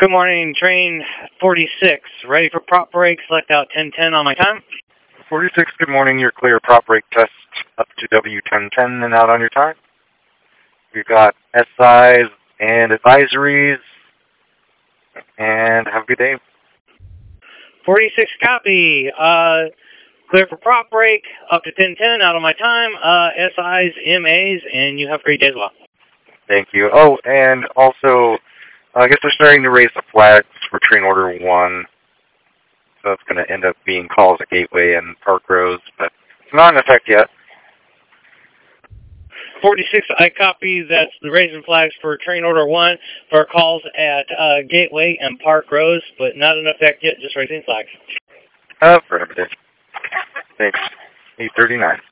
Good morning, train 46. Ready for prop break, select out 1010 on my time. 46, good morning. You're clear. Prop brake test up to W1010 and out on your time. We've got SIs and advisories. And have a good day. 46 copy. Clear for prop break, up to 1010 out on my time. SIs, MAs, and you have a great day as well. Thank you. Oh, and also, I guess they're starting to raise the flags for train order 1. So it's going to end up being calls at Gateway and Park Rose, but it's not in effect yet. 46, I copy. That's the raising flags for train order 1 for calls at Gateway and Park Rose, but not in effect yet, just raising flags. Affirmative. Thanks. 8:39.